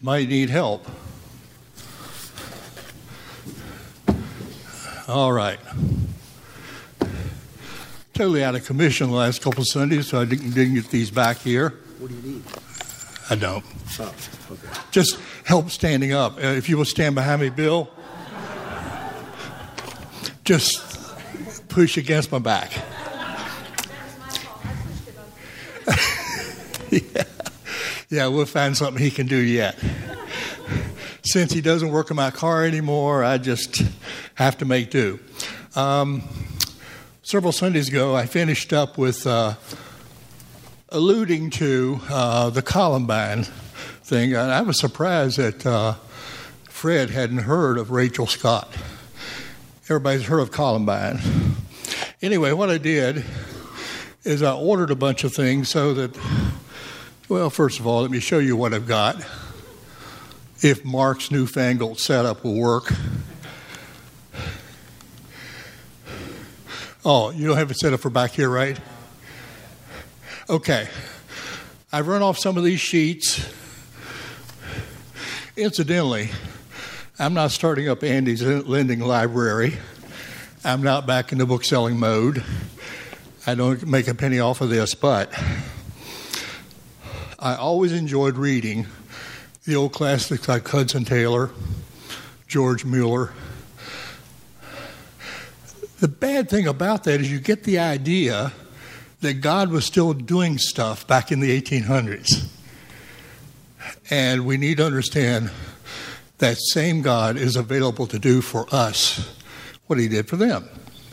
might need help. All right. Totally out of commission the last couple of Sundays, so I didn't get these back here. What do you need? I don't. Oh, okay. Just help standing up. If you will stand behind me, Bill. Just push against my back. Yeah, we'll find something he can do yet. Since he doesn't work in my car anymore, I just have to make do. Several Sundays ago, I finished up with alluding to the Columbine thing. And I was surprised that Fred hadn't heard of Rachel Scott. Everybody's heard of Columbine. Anyway, what I did is I ordered a bunch of things so that, well, first of all, let me show you what I've got. If Mark's newfangled setup will work. Oh, you don't have it set up for back here, right? Okay. I've run off some of these sheets. Incidentally, I'm not starting up Andy's lending library. I'm not back in the book selling mode. I don't make a penny off of this, but I always enjoyed reading the old classics like Hudson Taylor, George Mueller. The bad thing about that is you get the idea that God was still doing stuff back in the 1800s. And we need to understand that same God is available to do for us what he did for them.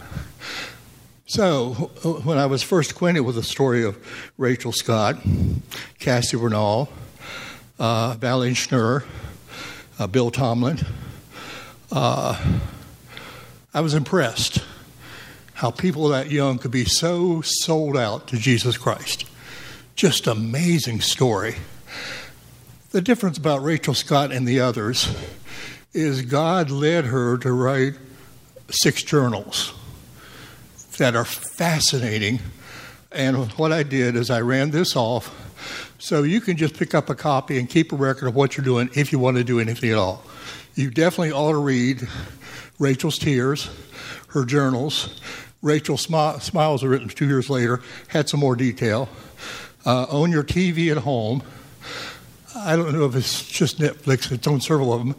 So when I was first acquainted with the story of Rachel Scott, Cassie Bernal, Valen Schnurr, Bill Tomlin, I was impressed how people that young could be so sold out to Jesus Christ. Just amazing story. The difference about Rachel Scott and the others is God led her to write 6 journals that are fascinating. And what I did is I ran this off so you can just pick up a copy and keep a record of what you're doing if you want to do anything at all. You definitely ought to read Rachel's Tears, her journals. Rachel Smiles, are written 2 years later, had some more detail. Own Your TV at Home. I don't know if it's just Netflix. It's on several of them.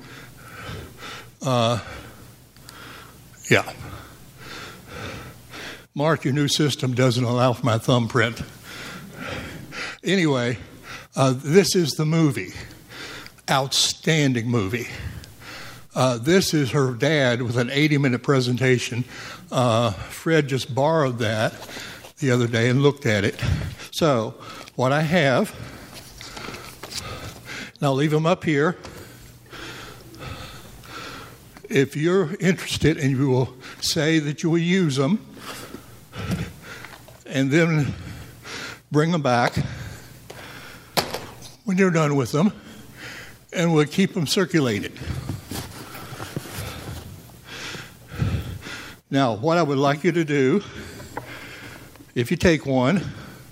Yeah. Mark, your new system doesn't allow for my thumbprint. Anyway, this is the movie. Outstanding movie. This is her dad with an 80-minute presentation. Fred just borrowed that the other day and looked at it. So what I have, and I'll leave them up here. If you're interested and you will say that you will use them, and then bring them back when you're done with them, and we'll keep them circulated. Now, what I would like you to do, if you take one,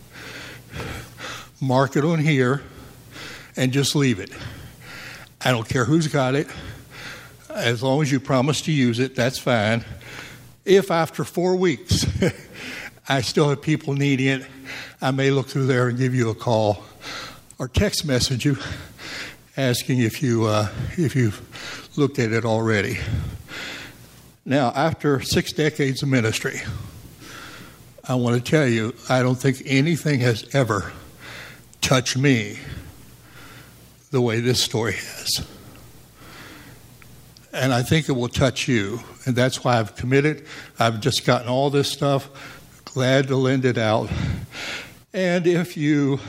mark it on here, and just leave it. I don't care who's got it. As long as you promise to use it, that's fine. If after 4 weeks I still have people needing it, I may look through there and give you a call or text message you asking if you've looked at it already. Now, after 6 decades of ministry, I want to tell you, I don't think anything has ever touched me the way this story has. And I think it will touch you. And that's why I've committed. I've just gotten all this stuff. Glad to lend it out. And if you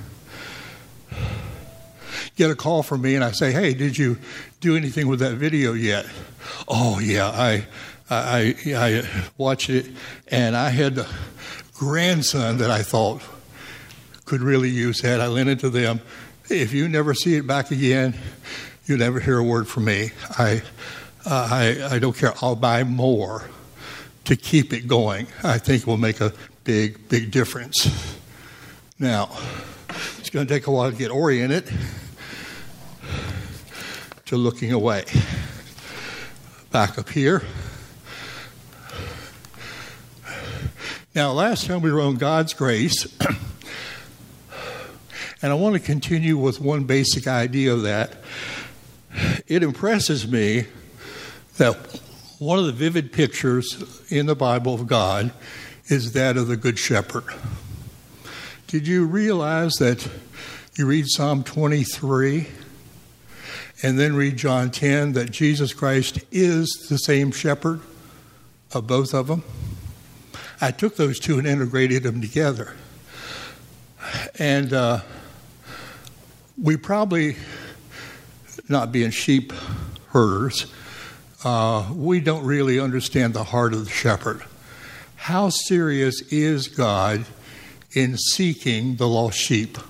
get a call from me and I say, hey, did you do anything with that video yet? Oh, yeah, I watched it. And I had a grandson that I thought could really use that. I lent it to them. If you never see it back again, you never hear a word from me. I don't care. I'll buy more to keep it going. I think it will make a big, big difference. Now, it's going to take a while to get oriented. to looking away. Back up here. Now, last time we were on God's grace, and I want to continue with one basic idea of that. It impresses me that one of the vivid pictures in the Bible of God is that of the Good Shepherd. Did you realize that you read Psalm 23 and then read John 10, that Jesus Christ is the same shepherd of both of them? I took those two and integrated them together. And we probably, not being sheep herders, we don't really understand the heart of the shepherd. How serious is God in seeking the lost sheep?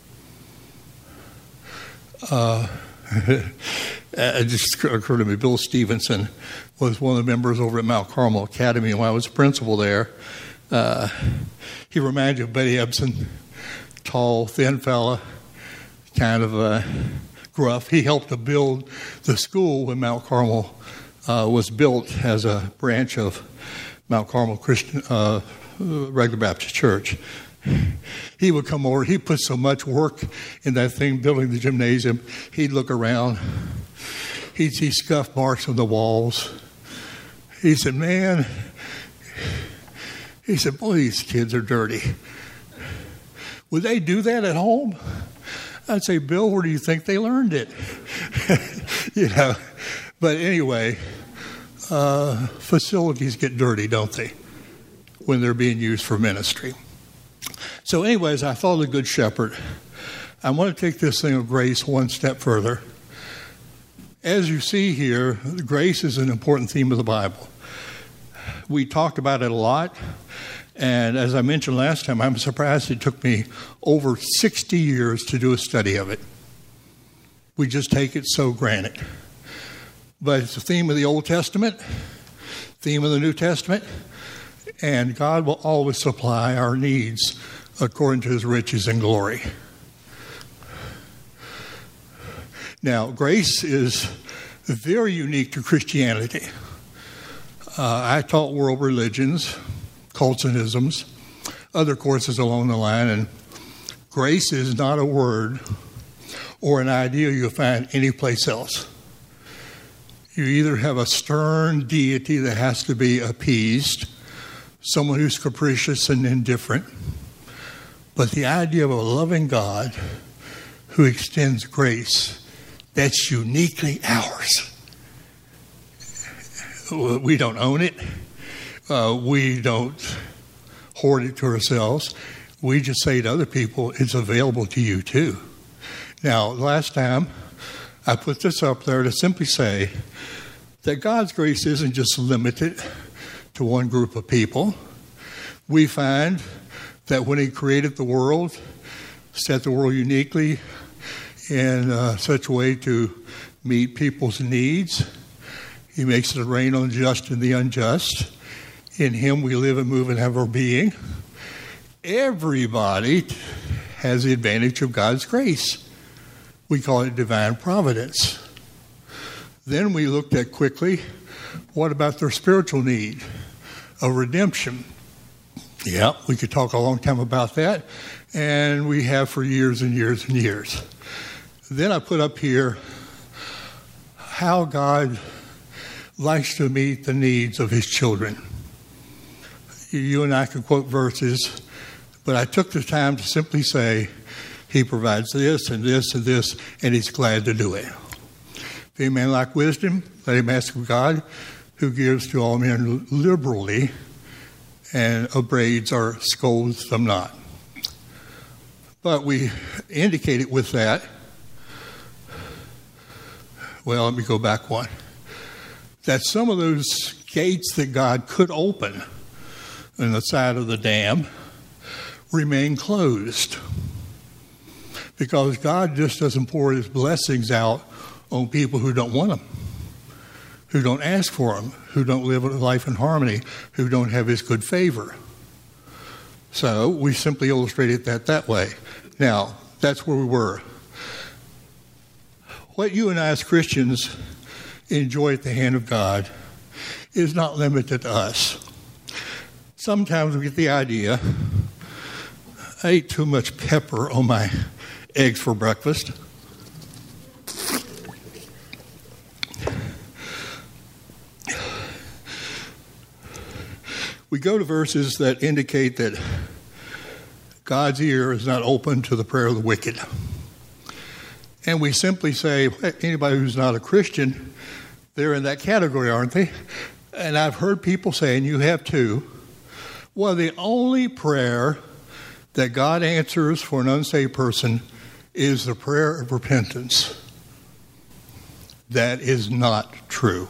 It just occurred to me, Bill Stevenson was one of the members over at Mount Carmel Academy when I was principal there. He reminded me of Betty Ebsen, tall, thin fella, kind of gruff. He helped to build the school when Mount Carmel was built as a branch of Mount Carmel Christian Regular Baptist Church. He would come over. He put so much work in that thing, building the gymnasium. He'd look around. He'd see scuff marks on the walls. He said, man, boy, these kids are dirty. Would they do that at home? I'd say, Bill, where do you think they learned it? But anyway, facilities get dirty, don't they, when they're being used for ministry. So anyways, I thought of the Good Shepherd. I want to take this thing of grace one step further. As you see here, grace is an important theme of the Bible. We talked about it a lot, and as I mentioned last time, I'm surprised it took me over 60 years to do a study of it. We just take it so granted. But it's the theme of the Old Testament, theme of the New Testament, and God will always supply our needs according to his riches and glory. Now, grace is very unique to Christianity. I taught world religions, cults and isms, other courses along the line, and grace is not a word or an idea you'll find anyplace else. You either have a stern deity that has to be appeased, someone who's capricious and indifferent, but the idea of a loving God who extends grace, that's uniquely ours. We don't own it. We don't hoard it to ourselves. We just say to other people, it's available to you too. Now, last time, I put this up there to simply say that God's grace isn't just limited to one group of people. We find that when he created the world, set the world uniquely in such a way to meet people's needs. He makes it rain on the just and the unjust. In him we live and move and have our being. Everybody has the advantage of God's grace. We call it divine providence. Then we looked at quickly, what about their spiritual need of redemption? Yeah, we could talk a long time about that, and we have for years and years and years. Then I put up here how God likes to meet the needs of his children. You and I could quote verses, but I took the time to simply say, he provides this and this and this, and he's glad to do it. If any man lack wisdom, let him ask of God, who gives to all men liberally, and upbraids or scolds them not. But we indicated with that, well, let me go back one, that some of those gates that God could open on the side of the dam remain closed. Because God just doesn't pour his blessings out on people who don't want them, who don't ask for them, who don't live a life in harmony, who don't have his good favor. So we simply illustrated that way. Now, that's where we were. what you and I as Christians enjoy at the hand of God is not limited to us. Sometimes we get the idea, I ate too much pepper on my eggs for breakfast. We go to verses that indicate that God's ear is not open to the prayer of the wicked. And we simply say, anybody who's not a Christian, they're in that category, aren't they? And I've heard people say, and you have too, well, the only prayer that God answers for an unsaved person is the prayer of repentance. That is not true.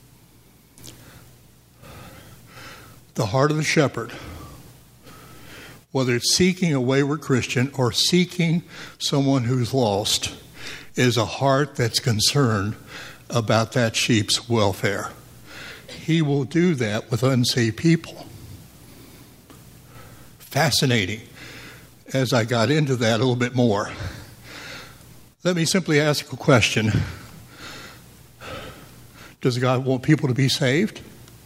The heart of the shepherd, whether it's seeking a wayward Christian or seeking someone who's lost, is a heart that's concerned about that sheep's welfare. He will do that with unsaved people. Fascinating. As I got into that a little bit more, let me simply ask a question. Does God want people to be saved?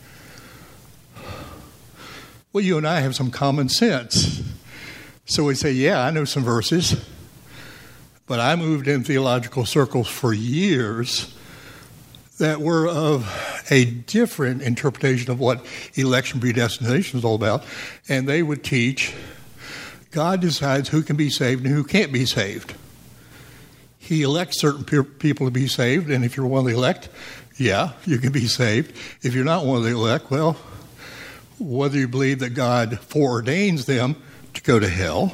Well, you and I have some common sense. So we say, yeah, I know some verses. But I moved in theological circles for years that were of a different interpretation of what election predestination is all about. And they would teach God decides who can be saved and who can't be saved. He elects certain people to be saved, and if you're one of the elect, yeah, you can be saved. If you're not one of the elect, well, whether you believe that God foreordains them to go to hell,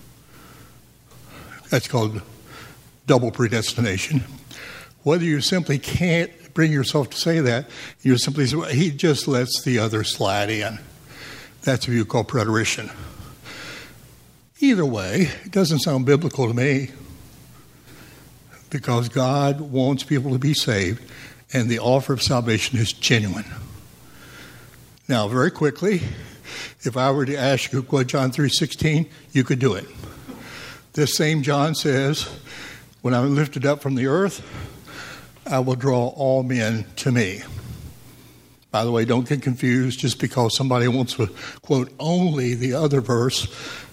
that's called double predestination. Whether you simply can't bring yourself to say that, you simply say, well, he just lets the other slide in. That's what you call preterition. Either way, it doesn't sound biblical to me, because God wants people to be saved, and the offer of salvation is genuine. Now, very quickly, if I were to ask you what John 3:16, you could do it. This same John says, when I'm lifted up from the earth, I will draw all men to me. By the way, don't get confused just because somebody wants to quote only the other verse.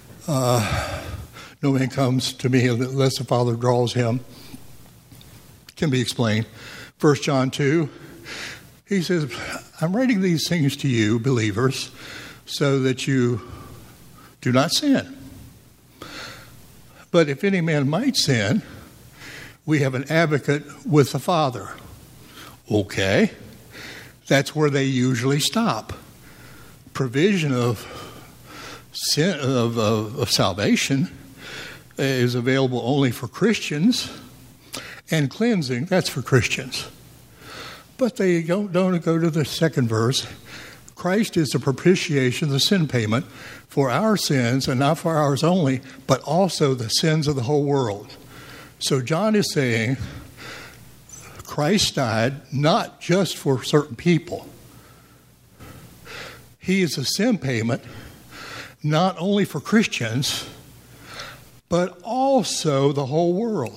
No man comes to me unless the Father draws him. Can be explained. 1 John 2, he says, I'm writing these things to you, believers, so that you do not sin. But if any man might sin, we have an advocate with the Father. Okay. That's where they usually stop. Provision of sin, of salvation is available only for Christians, and cleansing, that's for Christians. But they don't go to the second verse. Christ is the propitiation, the sin payment for our sins, and not for ours only, but also the sins of the whole world. So John is saying Christ died not just for certain people. He is a sin payment not only for Christians, but also the whole world.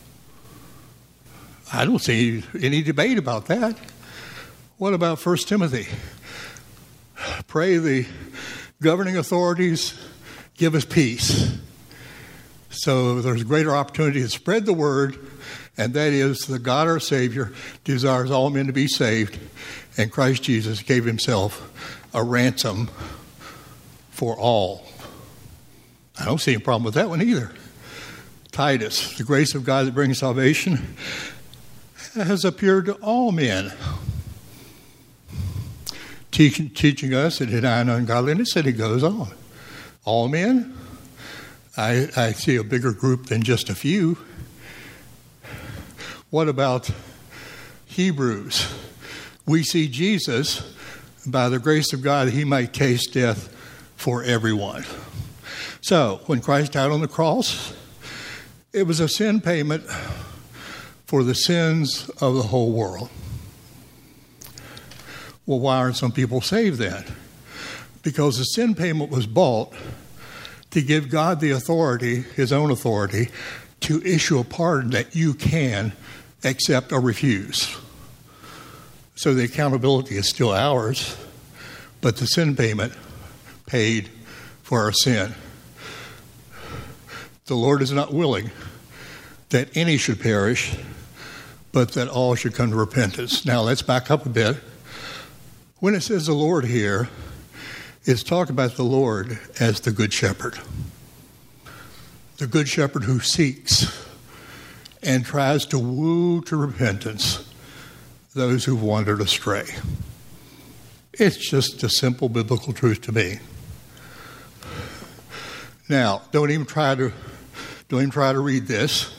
I don't see any debate about that. What about 1 Timothy? Pray the governing authorities give us peace. So there's a greater opportunity to spread the word, and that is that God our Savior desires all men to be saved, and Christ Jesus gave himself a ransom for all. I don't see any problem with that one either. Titus, the grace of God that brings salvation has appeared to all men, teaching us that denying ungodliness, and it goes on. All men? I see a bigger group than just a few. What about Hebrews? We see Jesus, by the grace of God, he might taste death for everyone. So, when Christ died on the cross, it was a sin payment for the sins of the whole world. Well, why aren't some people saved then? Because the sin payment was bought to give God the authority, his own authority, to issue a pardon that you can accept or refuse. So the accountability is still ours, but the sin payment paid for our sin. The Lord is not willing that any should perish, but that all should come to repentance. Now let's back up a bit. When it says the Lord here, it's talking about the Lord as the Good Shepherd. The Good Shepherd who seeks and tries to woo to repentance those who've wandered astray. It's just a simple biblical truth to me. Now, don't even try to read this,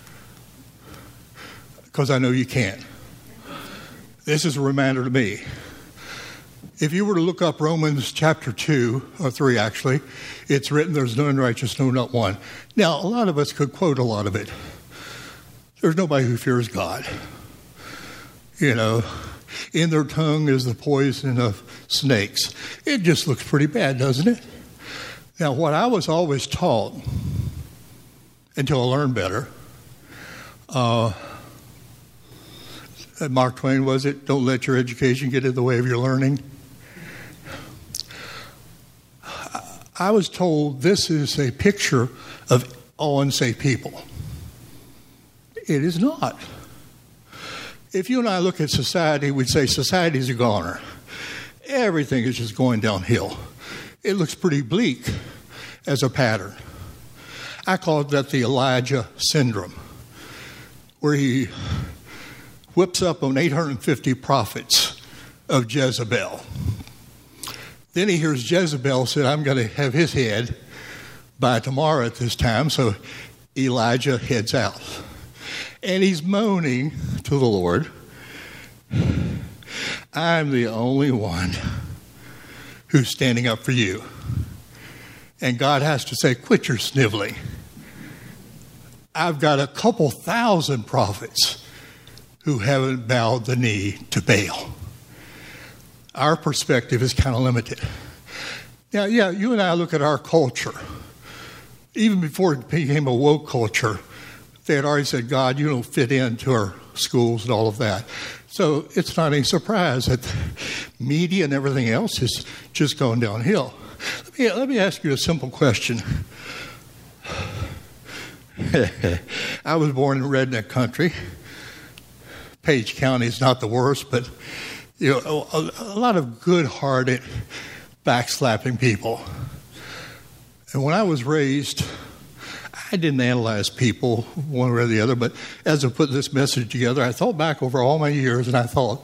because I know you can't. This is a reminder to me. If you were to look up Romans chapter 2, or 3 actually, it's written, there's none righteous, no, not one. Now, a lot of us could quote a lot of it. There's nobody who fears God. You know, in their tongue is the poison of snakes. It just looks pretty bad, doesn't it? Now, what I was always taught, until I learned better, Mark Twain, was it? Don't let your education get in the way of your learning. I was told this is a picture of all unsaved people. It is not. If you and I look at society, we'd say society's a goner. Everything is just going downhill. It looks pretty bleak as a pattern. I call that the Elijah syndrome, where he whips up on 850 prophets of Jezebel. Then he hears Jezebel said, I'm going to have his head by tomorrow at this time. So Elijah heads out. And he's moaning to the Lord, I'm the only one who's standing up for you. And God has to say, quit your sniveling. I've got a couple thousand prophets who haven't bowed the knee to Baal. Our perspective is kind of limited. Now, yeah, you and I look at our culture. Even before it became a woke culture, they had already said, God, you don't fit into our schools and all of that. So it's not any surprise that media and everything else is just going downhill. Let me ask you a simple question. I was born in redneck country. Page County is not the worst, but you know, a lot of good-hearted, backslapping people. And when I was raised, I didn't analyze people one way or the other, but as I put this message together, I thought back over all my years, and I thought,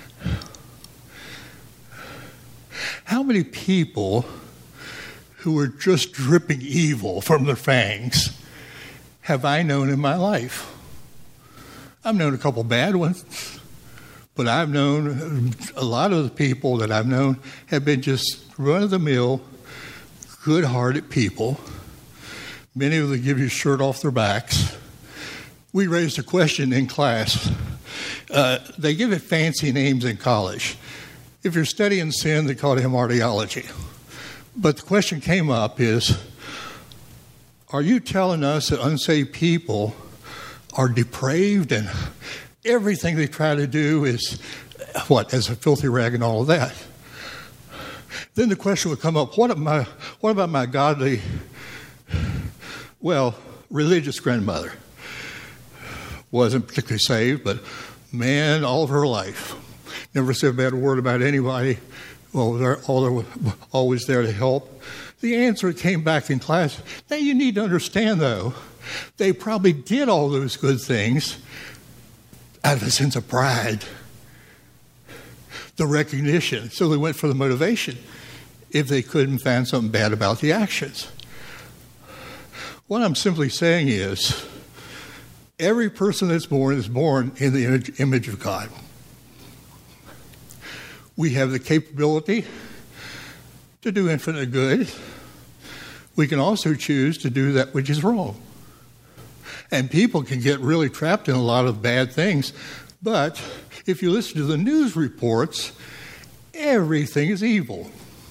how many people who were just dripping evil from their fangs have I known in my life? I've known a couple bad ones, but I've known a lot of the people that I've known have been just run-of-the-mill, good-hearted people. Many of them give you a shirt off their backs. We raised a question in class. They give it fancy names in college. If you're studying sin, they call it hamartiology. But the question came up is, are you telling us that unsaved people are depraved and everything they try to do is, as a filthy rag and all of that? Then the question would come up, what about my godly, religious grandmother? Wasn't particularly saved, but man, all of her life, never said a bad word about anybody, always there to help. The answer came back in class. Now you need to understand, though, they probably did all those good things out of a sense of pride, the recognition. So they went for the motivation if they couldn't find something bad about the actions. What I'm simply saying is, every person that's born is born in the image of God. We have the capability to do infinite good. We can also choose to do that which is wrong. And people can get really trapped in a lot of bad things. But if you listen to the news reports, everything is evil.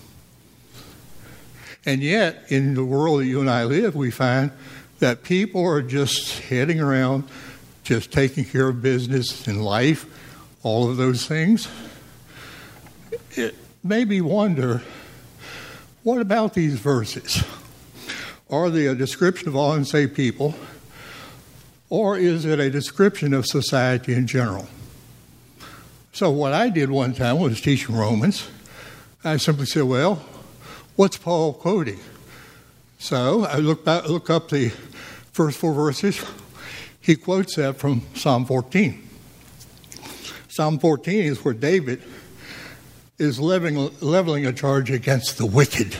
And yet, in the world that you and I live, we find that people are just heading around just taking care of business in life, all of those things. It made me wonder, what about these verses? Are they a description of all unsaved people, or is it a description of society in general? So what I did one time was teaching Romans. I simply said, well, what's Paul quoting? So I look up the first 4 verses. He quotes that from Psalm 14. Psalm 14 is where David is leveling a charge against the wicked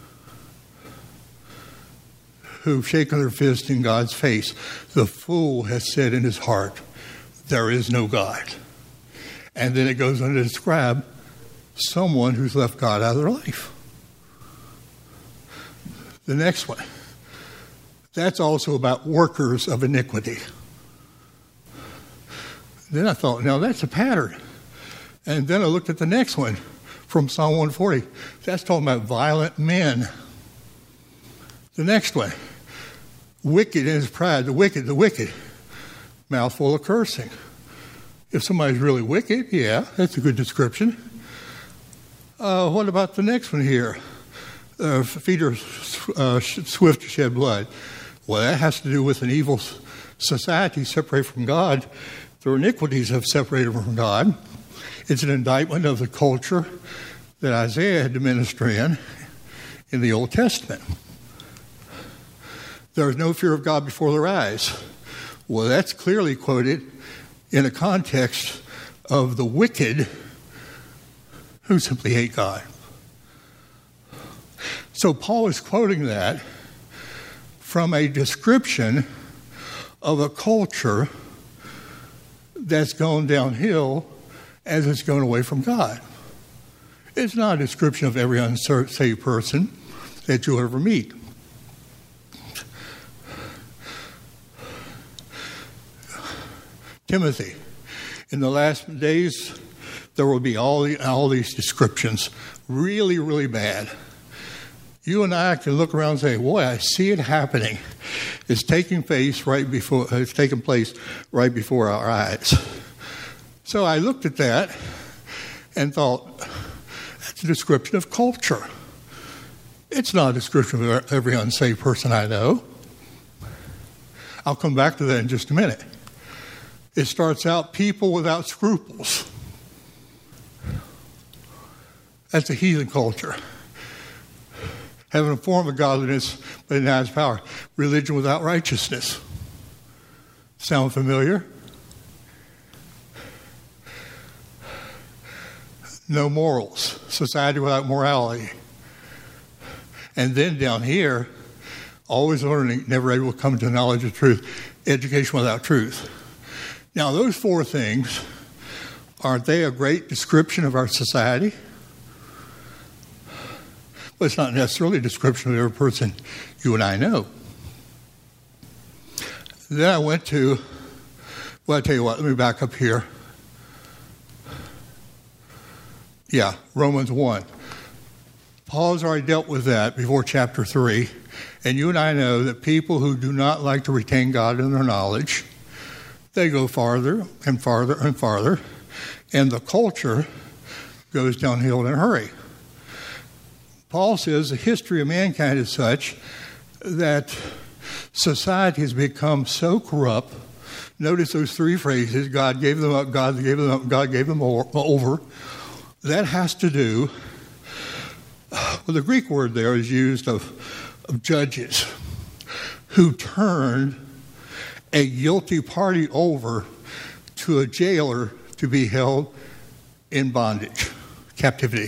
who've shaken their fist in God's face. The fool has said in his heart, there is no God. And then it goes on to describe someone who's left God out of their life. The next one. That's also about workers of iniquity. Then I thought, now that's a pattern. And then I looked at the next one from Psalm 140. That's talking about violent men. The next one. Wicked in his pride. The wicked. Mouthful of cursing. If somebody's really wicked, yeah, that's a good description. What about the next one here? Feet are swift to shed blood. Well, that has to do with an evil society separated from God. Their iniquities have separated from God. It's an indictment of the culture that Isaiah had to minister in the Old Testament. There is no fear of God before their eyes. Well, that's clearly quoted in a context of the wicked who simply hate God. So Paul is quoting that from a description of a culture that's gone downhill as it's gone away from God. It's not a description of every unsaved person that you'll ever meet. Timothy, in the last days, there will be all these descriptions, really, really bad. You and I can look around and say, boy, I see it happening. It's taking place right before our eyes. So I looked at that and thought, that's a description of culture. It's not a description of every unsaved person I know. I'll come back to that in just a minute. It starts out, people without scruples. That's a heathen culture. Having a form of godliness, but it has power. Religion without righteousness. Sound familiar? No morals. Society without morality. And then down here, always learning, never able to come to knowledge of truth. Education without truth. Now, those 4 things, aren't they a great description of our society? But it's not necessarily a description of every person you and I know. Then I went to, well, I'll tell you what, let me back up here. Yeah, Romans 1. Paul's already dealt with that before chapter 3. And you and I know that people who do not like to retain God in their knowledge, they go farther and farther and farther, and the culture goes downhill in a hurry. Paul says the history of mankind is such that society has become so corrupt. Notice those 3 phrases, God gave them up, God gave them up, God gave them over. That has to do, well, the Greek word there is used of judges who turned a guilty party over to a jailer to be held in bondage, captivity.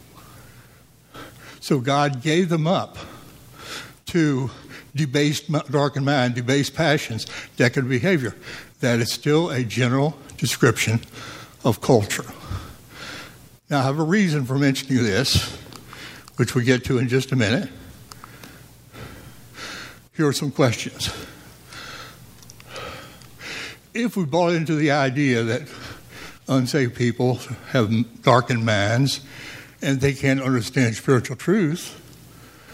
So God gave them up to debased, darkened mind, debased passions, decadent behavior. That is still a general description of culture. Now, I have a reason for mentioning this, which we'll get to in just a minute. Here are some questions. If we bought into the idea that unsaved people have darkened minds and they can't understand spiritual truth,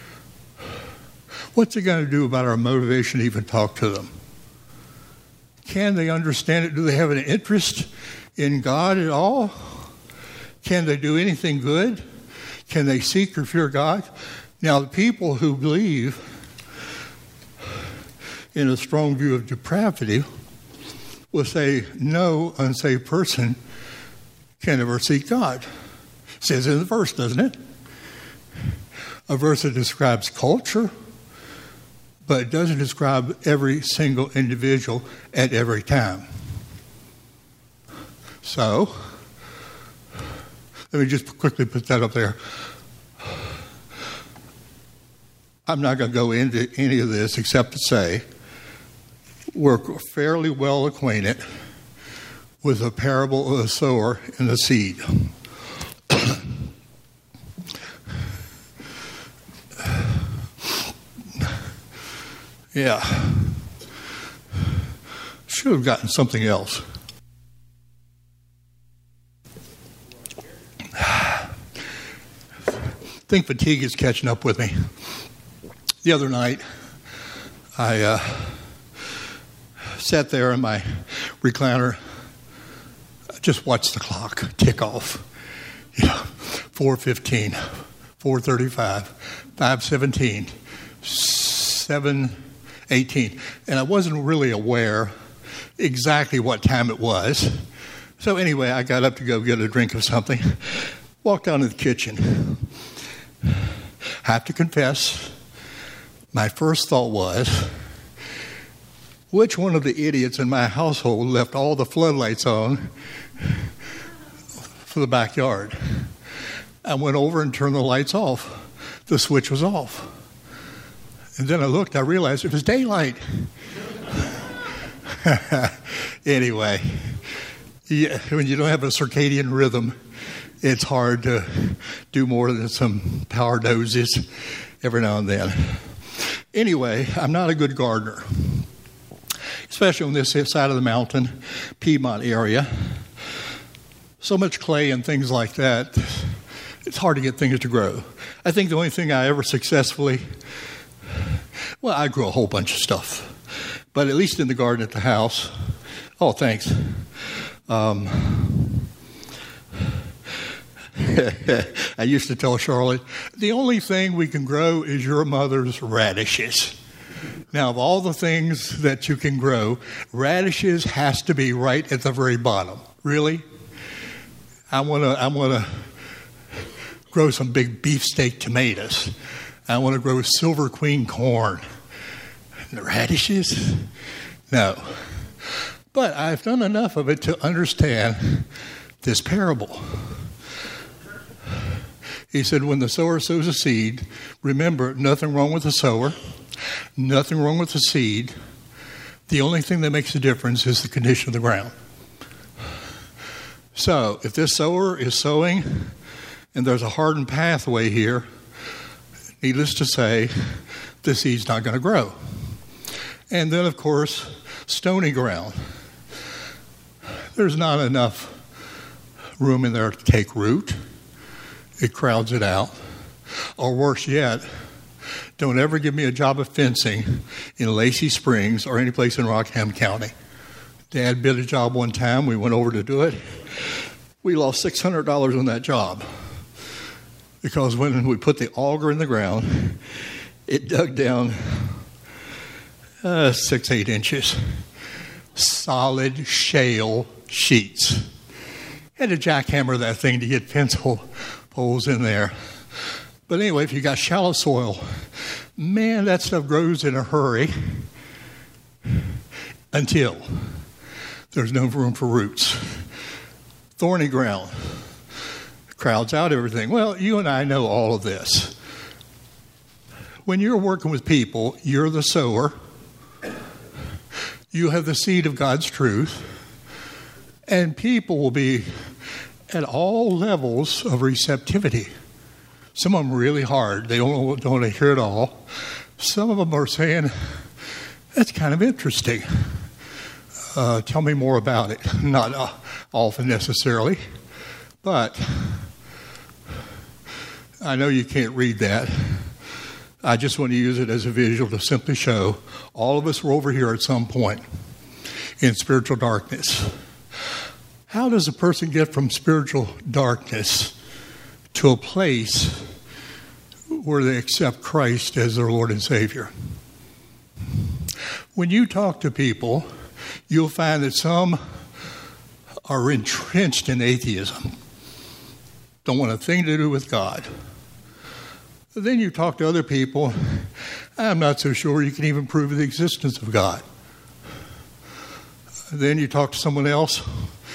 what's it going to do about our motivation to even talk to them? Can they understand it? Do they have an interest in God at all? Can they do anything good? Can they seek or fear God? Now, the people who believe in a strong view of depravity will say no unsaved person can ever seek God. It says in the verse, doesn't it? A verse that describes culture, but it doesn't describe every single individual at every time. So, let me just quickly put that up there. I'm not going to go into any of this except to say we're fairly well acquainted with the parable of the sower and the seed. Yeah. Should have gotten something else. I think fatigue is catching up with me. The other night, I sat there in my recliner, just watched the clock tick off. 4:15, 4:35, 5:17, 7:18. And I wasn't really aware exactly what time it was. So anyway, I got up to go get a drink of something, walked down to the kitchen. Have to confess, my first thought was, which one of the idiots in my household left all the floodlights on for the backyard? I went over and turned the lights off. The switch was off. And then I looked, I realized it was daylight. Anyway, when you don't have a circadian rhythm, it's hard to do more than some power doses every now and then. Anyway, I'm not a good gardener, especially on this side of the mountain, Piedmont area. So much clay and things like that, it's hard to get things to grow. I think the only thing I ever successfully, well, I grew a whole bunch of stuff, but at least in the garden at the house. Oh, thanks. I used to tell Charlotte, the only thing we can grow is your mother's radishes. Now, of all the things that you can grow, radishes has to be right at the very bottom. Really? I want to grow some big beefsteak tomatoes. I want to grow silver queen corn. The radishes? No. But I've done enough of it to understand this parable. He said, when the sower sows a seed, remember, nothing wrong with the sower, nothing wrong with the seed. The only thing that makes a difference is the condition of the ground. So, if this sower is sowing, and there's a hardened pathway here, needless to say, the seed's not going to grow. And then, of course, stony ground. There's not enough room in there to take root. It crowds it out. Or worse yet, don't ever give me a job of fencing in Lacey Springs or any place in Rockham County. Dad bid a job one time. We went over to do it. We lost $600 on that job because when we put the auger in the ground, it dug down 6-8 inches. Solid shale sheets. Had to jackhammer that thing to get pencil holes in there. But anyway, if you got shallow soil, man, that stuff grows in a hurry until there's no room for roots. Thorny ground crowds out everything. Well, you and I know all of this. When you're working with people, you're the sower. You have the seed of God's truth. And people will be at all levels of receptivity. Some of them really hard. They don't want to hear it all. Some of them are saying, that's kind of interesting. Tell me more about it. Not often necessarily, but I know you can't read that. I just want to use it as a visual to simply show all of us were over here at some point in spiritual darkness. How does a person get from spiritual darkness to a place where they accept Christ as their Lord and Savior? When you talk to people, you'll find that some are entrenched in atheism, don't want a thing to do with God. But then you talk to other people, I'm not so sure you can even prove the existence of God. Then you talk to someone else,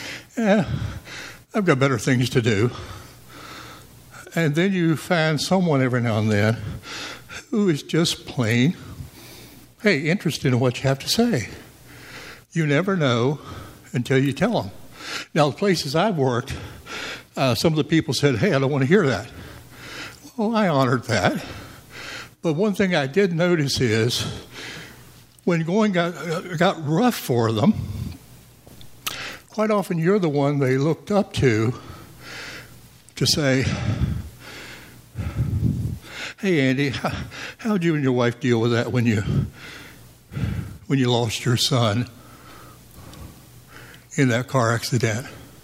I've got better things to do. And then you find someone every now and then who is just plain, interested in what you have to say. You never know until you tell them. Now, the places I've worked, some of the people said, I don't want to hear that. Well, I honored that. But one thing I did notice is when going got rough for them, quite often you're the one they looked up to say, hey, Andy, how'd you and your wife deal with that when you lost your son in that car accident?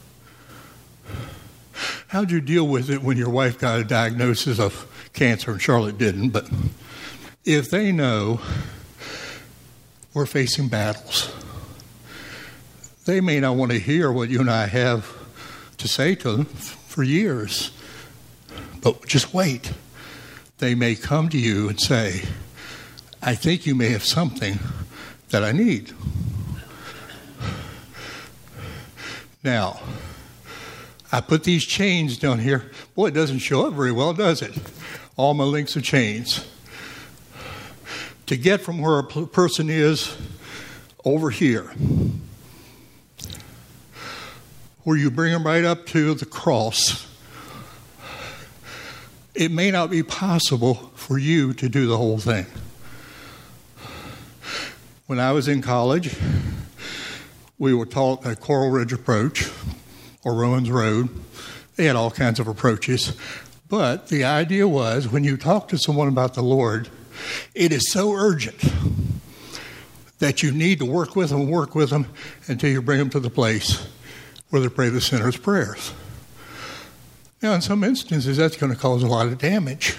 How'd you deal with it when your wife got a diagnosis of cancer and Charlotte didn't? But if they know we're facing battles, they may not want to hear what you and I have to say to them for years. But just wait. They may come to you and say, I think you may have something that I need. Now, I put these chains down here. Boy, it doesn't show up very well, does it? All my links of chains. To get from where a person is over here, where you bring them right up to the cross, it may not be possible for you to do the whole thing. When I was in college, we were taught a Coral Ridge approach, or Romans Road. They had all kinds of approaches. But the idea was, when you talk to someone about the Lord, it is so urgent that you need to work with them until you bring them to the place where they pray the sinner's prayers. Now, in some instances, that's going to cause a lot of damage.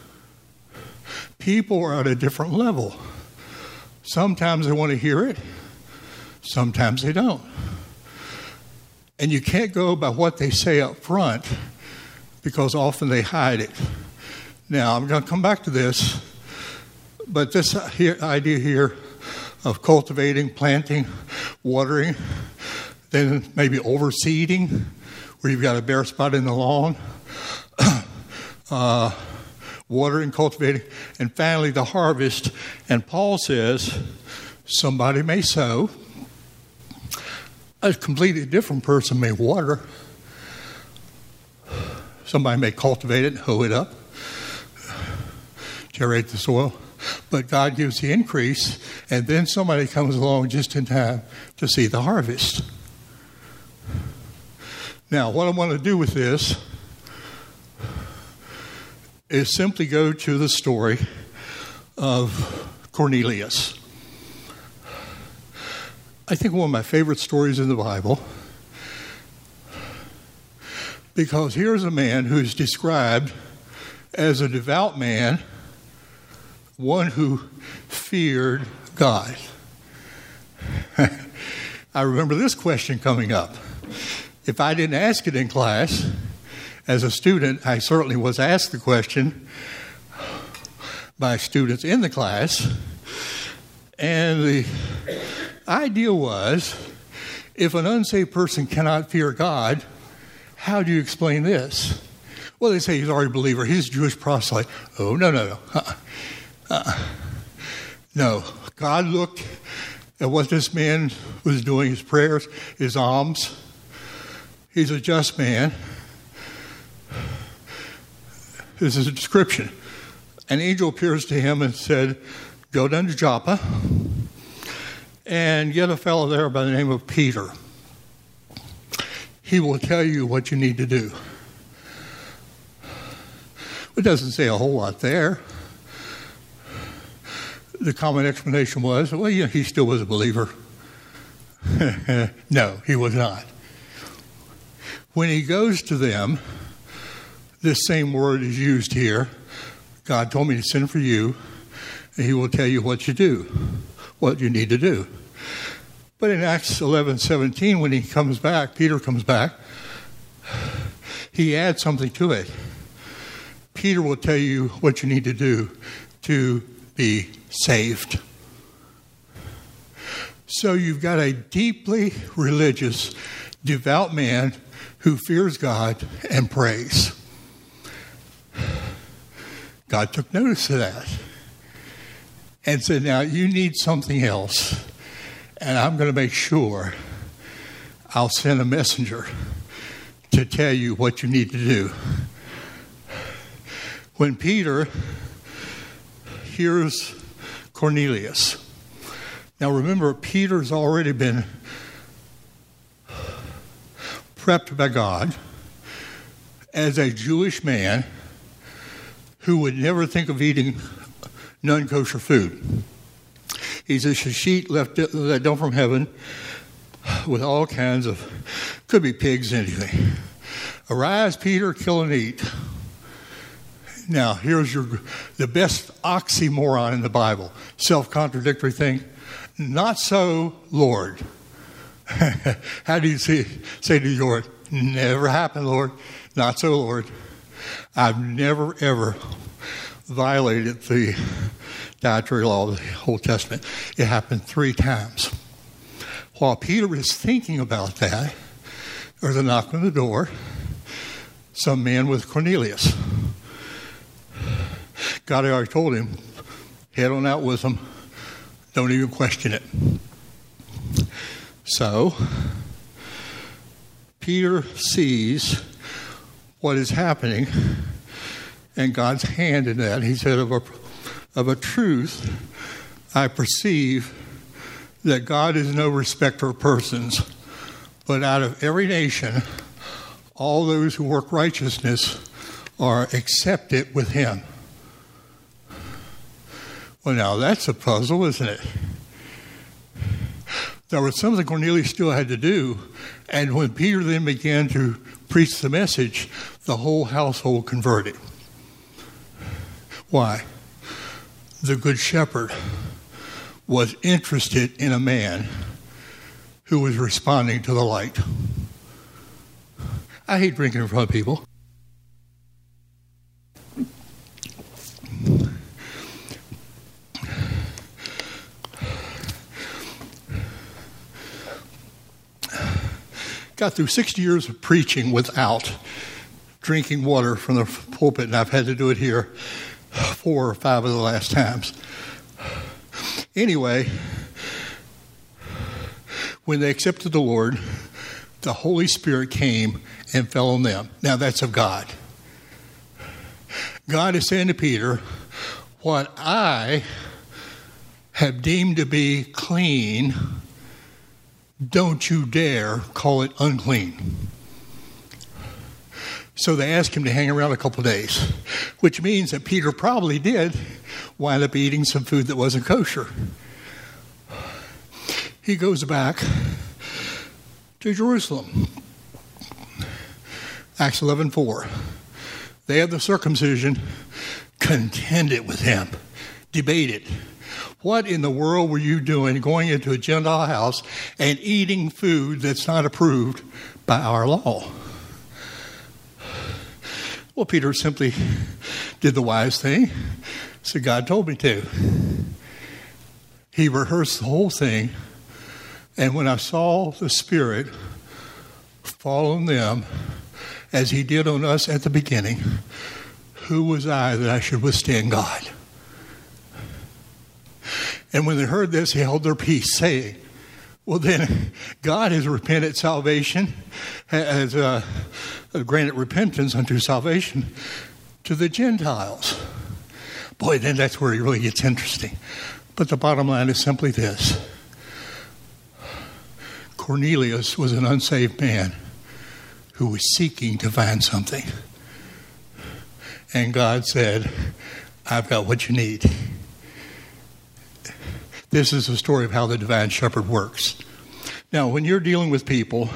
People are at a different level. Sometimes they want to hear it. Sometimes they don't. And you can't go by what they say up front because often they hide it. Now, I'm going to come back to this, but this idea here of cultivating, planting, watering, then maybe overseeding, where you've got a bare spot in the lawn, watering, cultivating, and finally the harvest. And Paul says somebody may sow, a completely different person may water, somebody may cultivate it, hoe it up, generate the soil, but God gives the increase, and then somebody comes along just in time to see the harvest. Now, what I want to do with this is simply go to the story of Cornelius. I think one of my favorite stories in the Bible, because here's a man who's described as a devout man, one who feared God. I remember this question coming up. If I didn't ask it in class, as a student, I certainly was asked the question by students in the class. And the idea was, if an unsaved person cannot fear God, how do you explain this? Well, they say he's already a believer. He's a Jewish proselyte. Oh, no. No. God looked at what this man was doing, his prayers, his alms. He's a just man. This is a description. An angel appears to him and said, go down to Joppa and get a fellow there by the name of Peter. He will tell you what you need to do. It doesn't say a whole lot there. The common explanation was, well, he still was a believer. No, he was not. When he goes to them, this same word is used here. God told me to send for you, and he will tell you what you do, what you need to do. But in Acts 11:17, when he comes back, Peter comes back, he adds something to it. Peter will tell you what you need to do to be saved. So you've got a deeply religious, devout man who fears God and prays. God took notice of that and said, now you need something else, and I'm going to make sure I'll send a messenger to tell you what you need to do. When Peter hears Cornelius, now remember, Peter's already been prepped by God as a Jewish man who would never think of eating non-kosher food. He's a shashit let down from heaven with all kinds of, could be pigs, anything. Arise, Peter, kill and eat. Now, here's the best oxymoron in the Bible, self-contradictory thing. Not so, Lord. How do you say to the Lord? Never happened, Lord. Not so, Lord. I've never, ever violated the dietary law of the Old Testament. It happened 3 times. While Peter is thinking about that, there's a knock on the door. Some man with Cornelius. God had already told him, head on out with them. Don't even question it. So, Peter sees what is happening and God's hand in that. He said, of a truth, I perceive that God is no respecter of persons, but out of every nation, all those who work righteousness are accepted with him. Well, now that's a puzzle, isn't it? There was something Cornelius still had to do, and when Peter then began to preach the message, the whole household converted. Why? The Good Shepherd was interested in a man who was responding to the light. I hate drinking in front of people. Got through 60 years of preaching without drinking water from the pulpit, and I've had to do it here 4 or 5 of the last times. Anyway, when they accepted the Lord, the Holy Spirit came and fell on them. Now that's of God. God is saying to Peter, what I have deemed to be clean, don't you dare call it unclean. So they asked him to hang around a couple of days, which means that Peter probably did wind up eating some food that wasn't kosher. He goes back to Jerusalem. Acts 11:4. They had the circumcision, contended with him, debated. What in the world were you doing going into a Gentile house and eating food that's not approved by our law? Well, Peter simply did the wise thing. So God told me to. He rehearsed the whole thing. And when I saw the Spirit fall on them, as he did on us at the beginning, who was I that I should withstand God? And when they heard this, they held their peace, saying, well, then God has repented salvation, has granted repentance unto salvation to the Gentiles. Boy, then that's where it really gets interesting. But the bottom line is simply this. Cornelius was an unsaved man who was seeking to find something. And God said, I've got what you need. This is the story of how the divine shepherd works. Now, when you're dealing with people,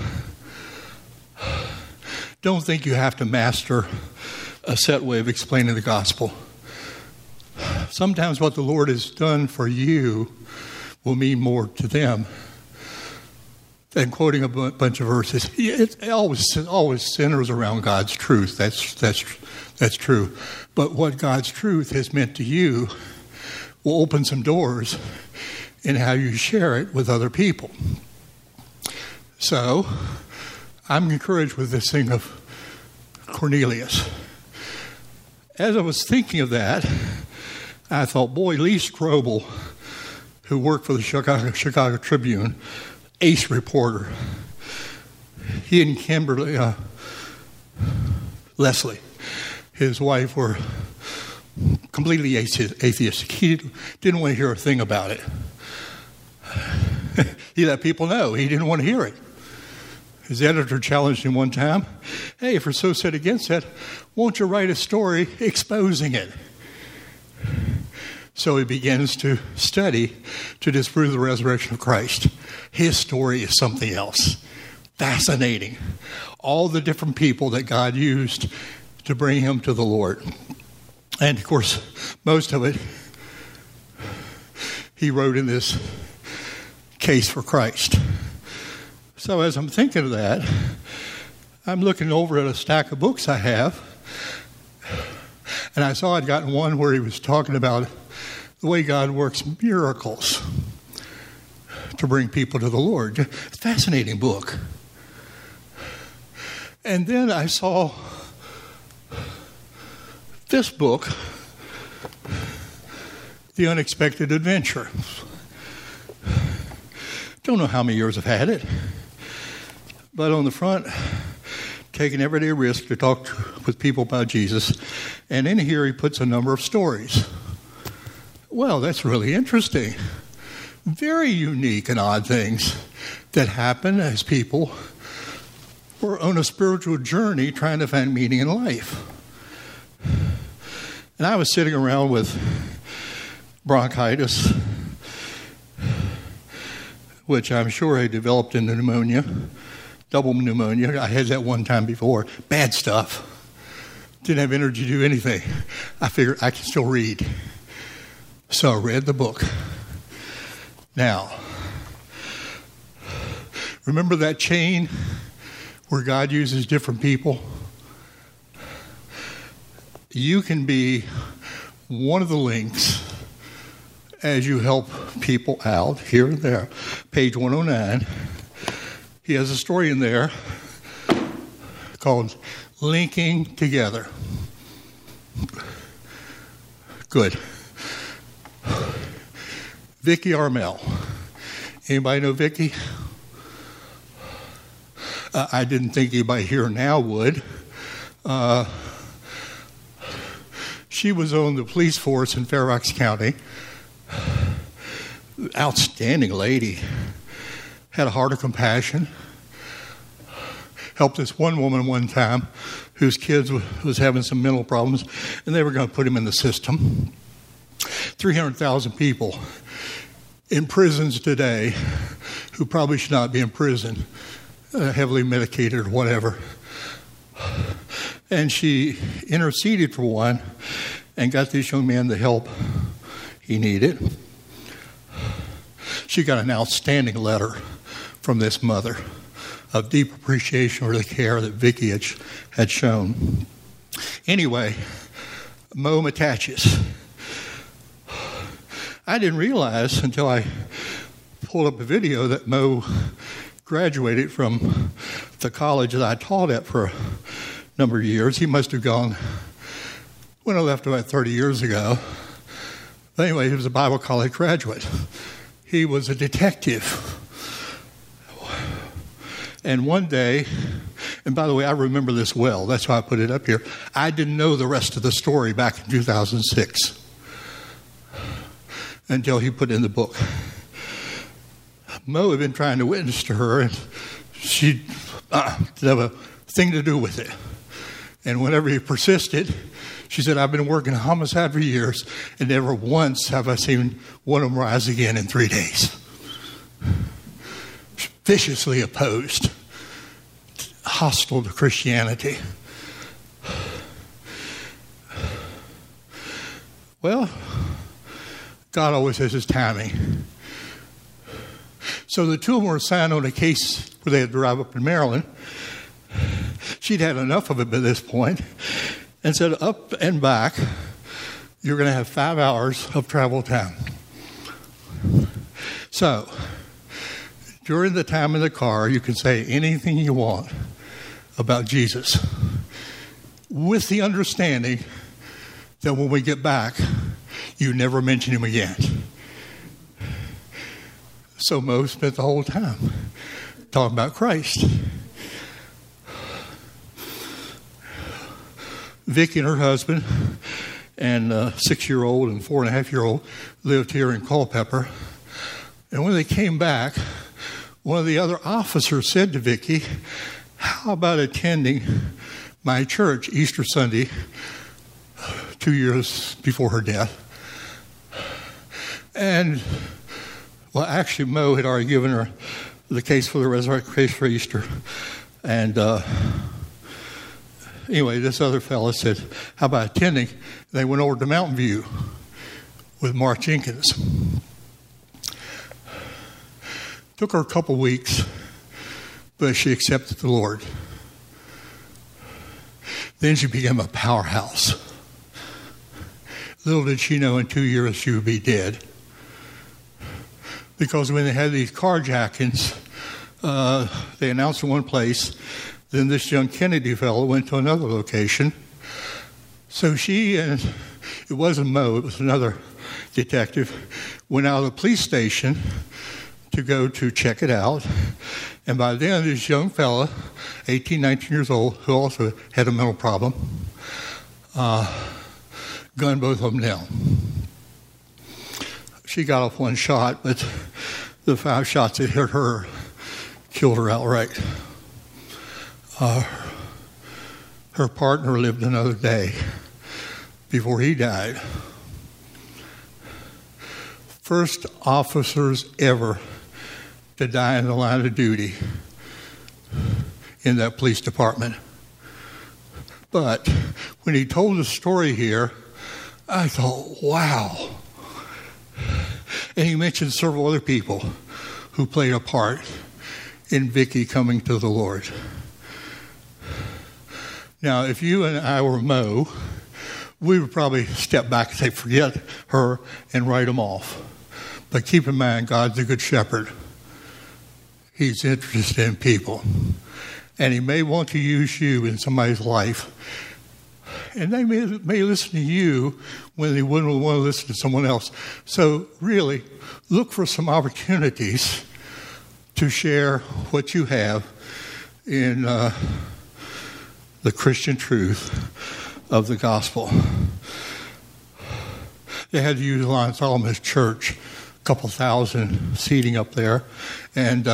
don't think you have to master a set way of explaining the gospel. Sometimes what the Lord has done for you will mean more to them than quoting a bunch of verses. It always centers around God's truth. That's true. But what God's truth has meant to you will open some doors in how you share it with other people. So, I'm encouraged with this thing of Cornelius. As I was thinking of that, I thought, boy, Lee Strobel, who worked for the Chicago Tribune, ace reporter, he and Kimberly Leslie, his wife, were completely atheistic. He didn't want to hear a thing about it. He let people know he didn't want to hear it. His editor challenged him one time, hey, if you're so set against that, won't you write a story exposing it? So he begins to study to disprove the resurrection of Christ. His story is something else. Fascinating. All the different people that God used to bring him to the Lord. And, of course, most of it he wrote in this Case for Christ. So as I'm thinking of that, I'm looking over at a stack of books I have, and I saw I'd gotten one where he was talking about the way God works miracles to bring people to the Lord. It's a fascinating book. And then I saw this book, The Unexpected Adventure. Don't know how many years I've had it. But on the front, taking everyday risk to talk with people about Jesus. And in here he puts a number of stories. Well, that's really interesting. Very unique and odd things that happen as people were on a spiritual journey trying to find meaning in life. And I was sitting around with bronchitis, which I'm sure I developed into pneumonia. Double pneumonia. I had that one time before. Bad stuff. Didn't have energy to do anything. I figured I can still read. So I read the book. Now, remember that chain where God uses different people? You can be one of the links as you help people out here and there. Page 109. He has a story in there called Linking Together. Good. Vicki Armel. Anybody know Vicki? I didn't think anybody here now would. She was on the police force in Fairfax County. Outstanding lady. Had a heart of compassion. Helped this one woman one time whose kids was having some mental problems, and they were going to put him in the system. 300,000 people in prisons today who probably should not be in prison, heavily medicated or whatever. And she interceded for one and got this young man the help he needed. She got an outstanding letter from this mother of deep appreciation for the care that Vicki had shown. Anyway, Mo Mataches. I didn't realize until I pulled up a video that Mo graduated from the college that I taught at for a number of years. He must have gone when I left about 30 years ago. But anyway, he was a Bible college graduate. He was a detective. And one day, and by the way, I remember this well. That's why I put it up here. I didn't know the rest of the story back in 2006 until he put it in the book. Mo had been trying to witness to her, and she didn't have a thing to do with it. And whenever he persisted, she said, I've been working homicide for years, and never once have I seen one of them rise again in 3 days. viciously opposed, hostile to Christianity. Well, God always has his timing. So the two of them were assigned on a case where they had to drive up in Maryland. She'd had enough of it by this point and said, up and back, you're going to have 5 hours of travel time. So, during the time in the car, you can say anything you want about Jesus, with the understanding that when we get back, you never mention him again. So Mo spent the whole time talking about Christ. Vicki and her husband and a 6-year-old and 4.5-year-old lived here in Culpeper. And when they came back, one of the other officers said to Vicki, how about attending my church Easter Sunday 2 years before her death? And, well, actually, Mo had already given her the case for the resurrection case for Easter. And anyway, this other fellow said, how about attending? They went over to Mountain View with Mark Jenkins. Took her a couple weeks, but she accepted the Lord. Then she became a powerhouse. Little did she know in 2 years she would be dead. Because when they had these carjackings, they announced in one place, then this young Kennedy fellow went to another location. So she and, it wasn't Mo, it was another detective, went out of the police station to go to check it out. And by then, this young fella, 18, 19 years old, who also had a mental problem, gunned both of them down. She got off one shot, but the 5 shots that hit her killed her outright. Her partner lived another day before he died. First officers ever to die in the line of duty in that police department. But when he told the story here, I thought, wow. And he mentioned several other people who played a part in Vicki coming to the Lord. Now, if you and I were Mo, we would probably step back and say, forget her and write them off. But keep in mind, God's a good shepherd. He's interested in people. And he may want to use you in somebody's life. And they may listen to you when they wouldn't want to listen to someone else. So really, look for some opportunities to share what you have in the Christian truth of the gospel. They had to use Lion Solomon's church, a couple thousand seating up there, and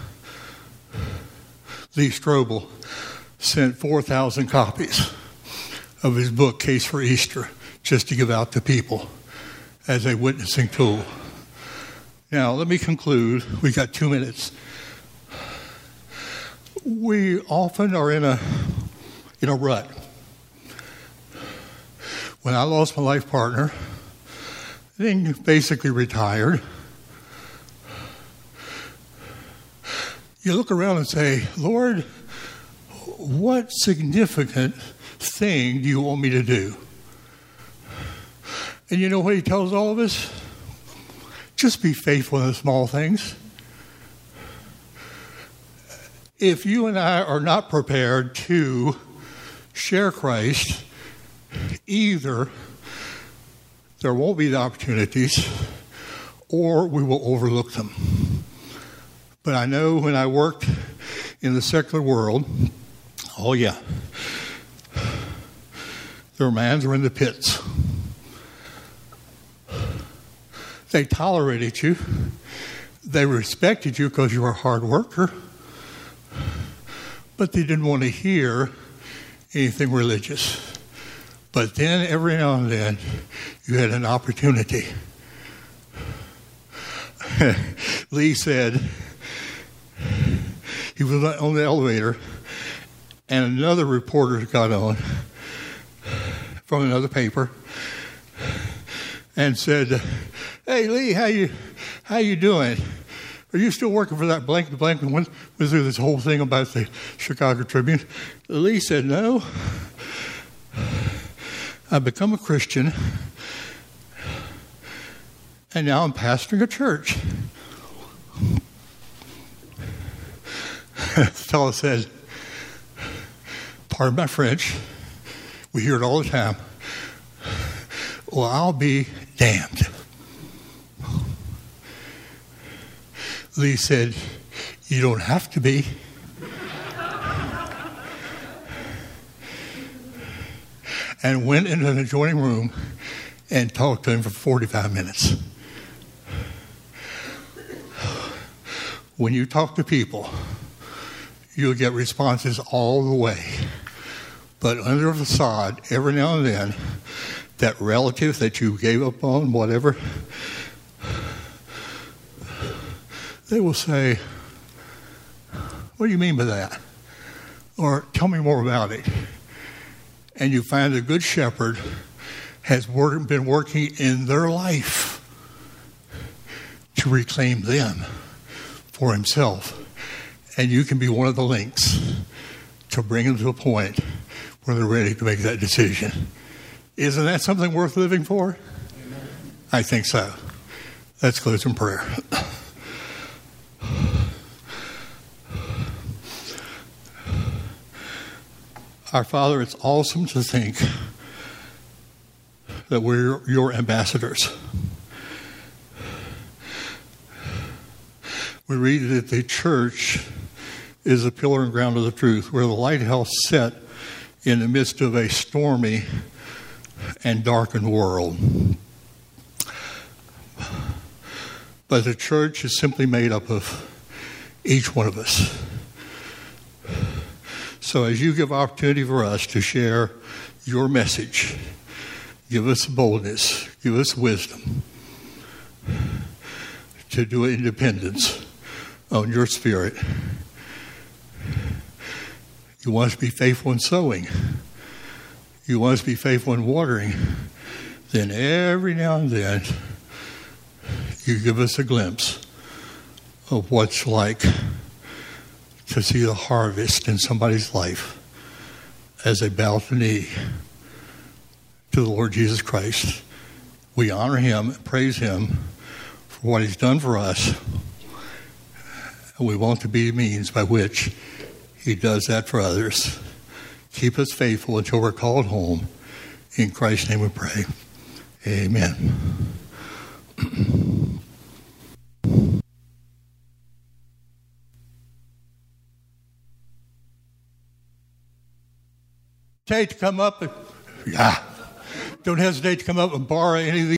Lee Strobel sent 4,000 copies of his book, Case for Easter, just to give out to people as a witnessing tool. Now, let me conclude. We got 2 minutes. We often are in a rut. When I lost my life partner, then basically retired, you look around and say, Lord, what significant thing do you want me to do? And you know what he tells all of us? Just be faithful in the small things. If you and I are not prepared to share Christ, either there won't be the opportunities or we will overlook them. But I know when I worked in the secular world, oh yeah, their minds were in the pits. They tolerated you. They respected you because you were a hard worker. But they didn't want to hear anything religious. But then, every now and then, you had an opportunity. Lee said, he was on the elevator, and another reporter got on from another paper and said, "Hey, Lee, how you doing? Are you still working for that blank and blank?" And went through this whole thing about the Chicago Tribune. Lee said, "No, I've become a Christian, and now I'm pastoring a church." The fellow said, pardon my French, we hear it all the time, "Well, I'll be damned." Lee said, "You don't have to be." And went into an adjoining room and talked to him for 45 minutes. When you talk to people, you'll get responses all the way. But under the facade, every now and then, that relative that you gave up on, whatever, they will say, "What do you mean by that?" Or, "Tell me more about it." And you find a good shepherd has been working in their life to reclaim them for himself. And you can be one of the links to bring them to a point where they're ready to make that decision. Isn't that something worth living for? Amen. I think so. Let's close in prayer. Our Father, it's awesome to think that we're your ambassadors. We read that the church is the pillar and ground of the truth, where the lighthouse set in the midst of a stormy and darkened world. But the church is simply made up of each one of us. So as you give opportunity for us to share your message, give us boldness, give us wisdom to do it in dependence on your Spirit. You want us to be faithful in sowing. You want us to be faithful in watering. Then every now and then, you give us a glimpse of what's like to see the harvest in somebody's life as they bow the knee to the Lord Jesus Christ. We honor him, praise him for what he's done for us, and we want to be the means by which he does that for others. Keep us faithful until we're called home. In Christ's name we pray. Amen. Hesitate to come up. Don't hesitate to come up and borrow any of these.